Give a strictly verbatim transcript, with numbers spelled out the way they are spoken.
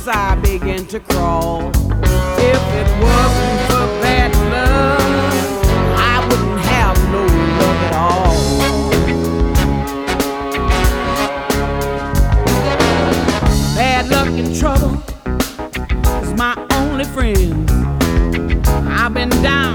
knees I began to crawl. If it wasn't for bad love, I wouldn't have no love at all. Bad luck and trouble is my only friend. I've been down